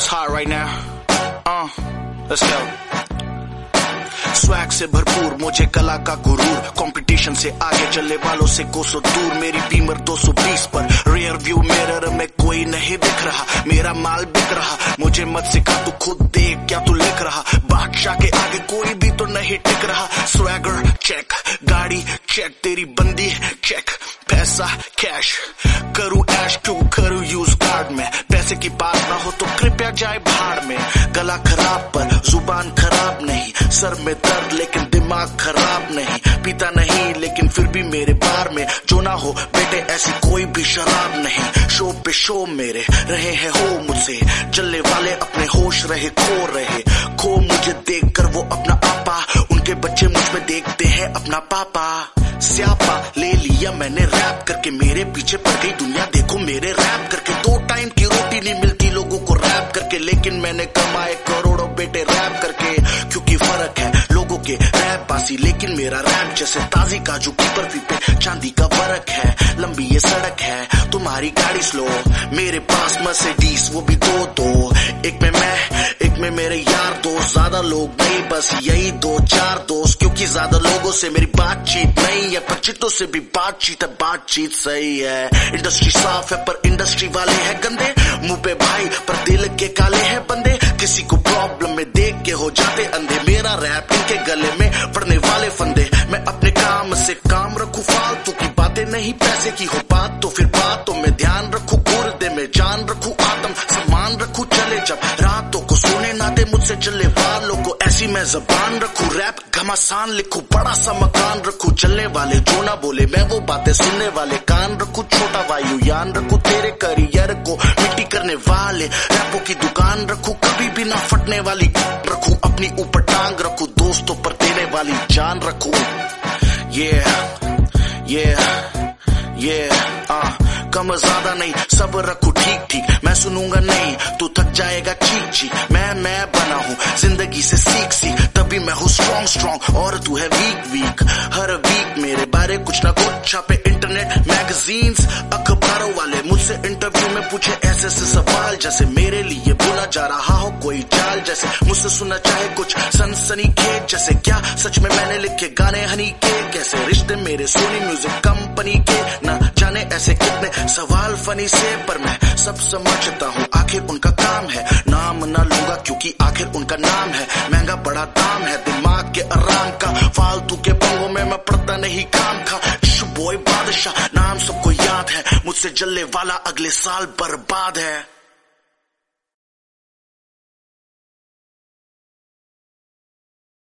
It's hot right now. Let's go. Swag से भरपूर मुझे कला का गुरूर, कंपटीशन से आगे चलने वालों से कोसों दूर। मेरी बीमर 220 पर रियर व्यू मिरर में कोई नहीं दिख रहा, मेरा माल बिक रहा। मुझे मत सिखा तू खुद देख क्या तू लिख रहा, बादशाह के आगे कोई भी तो नहीं टिक रहा। स्वैगर चेक, गाड़ी चेक, तेरी बंदी चेक, पैसा कैश, करूँ ऐश क्यों करूँ यूज कार्ड में। पैसे की बात ना हो तो कृपया जाए भाड़ में। गला खराब पर जुबान खराब नहीं, सर में दर्द लेकिन दिमाग खराब नहीं। पीता नहीं लेकिन फिर भी मेरे बार में जो ना हो बेटे ऐसी कोई भी शराब नहीं। शो पे शो मेरे रहे हैं हो मुझसे, चलने वाले अपने होश रहे खो मुझे देखकर वो अपना आपा, उनके बच्चे मुझ में देखते हैं अपना पापा। स्यापा ले लिया मैंने रैप करके, मेरे पीछे पड़ गई दुनिया देखो मेरे रैप करके। 2 टाइम की रोटी नहीं मिलती लोगों को रैप करके, लेकिन मैंने कमाए करोड़ों बेटे रैप करके। क्योंकि फर्क है लोगों के रैप बासी, लेकिन मेरा रैप जैसे ताजी काजू की बर्फी पे चांदी का फर्क है। लंबी ये सड़क है तुम्हारी गाड़ी स्लो, मेरे पास मर्सिडीज वो भी 2-2। एक में मैं एक में मेरे यार दोस्त, ज्यादा लोग नहीं बस यही 2-4 दोस्त। क्योंकि ज्यादा लोगों से मेरी बातचीत नहीं है, पर चिट्टों से भी बातचीत है, बातचीत सही है। इंडस्ट्री साफ है पर इंडस्ट्री वाले हैं गंदे, मुंह पे भाई पर दिल के काले हैं बंदे। किसी को प्रॉब्लम में देख के हो जाते अंधे, मेरा रैप इनके गले में पड़ने वाले फंदे। मैं अपने काम से काम रखूं, फालतू की बातें नहीं, पैसे की हो बात तो फिर बातों में ध्यान रखूं। गुर्दे में जान रखूं, आत्म सम्मान रखूं, चले जब रातों को सोने ना दे मुझसे चलने वालों को, ऐसी मैं जबान रखूं। रैप घमासान लिखूं, बड़ा सा मकान रखूं, चलने वाले जो ना बोले मैं वो बातें सुनने वाले कान रखूं। छोटा वायुयान रखूं, तेरे करियर को मिट्टी करने वाले रैपों की दुकान रखूं। कभी भी ना फटने वाली रखूं, अपनी ऊपर टांग रखूं, दोस्तों पर देने वाली जान रखूं। कम ज्यादा नहीं सब रखूं ठीक ठीक, मैं सुनूंगा नहीं तू थक जाएगा चीख चीख। मैं बना हूँ जिंदगी से सीख तभी मैं हूँ स्ट्रॉन्ग और तू है वीक। हर वीक मेरे बारे कुछ ना कुछ छापे इंटरनेट मैगजीन्स अखबारों वाले, मुझसे इंटरव्यू में पूछे ऐसे सवाल जैसे मेरे लिए बोला जा रहा हो कोई चाल। जैसे मुझसे सुनना चाहे कुछ सनसनी खेत, जैसे क्या सच में मैंने लिखे गाने हनी के, कैसे रिश्ते मेरे सोनी म्यूजिक कंपनी के। ना जाने ऐसे कितने सवाल फनी से, पर मैं सब समझता हूँ आखिर उनका काम है। नाम ना लूंगा क्योंकि आखिर उनका नाम है, महंगा बड़ा दाम है दिमाग के आराम का। फालतू के पंगों में मैं पड़ता नहीं काम खा, बॉय बादशाह नाम सबको याद है, मुझसे जलने वाला अगले साल बर्बाद है।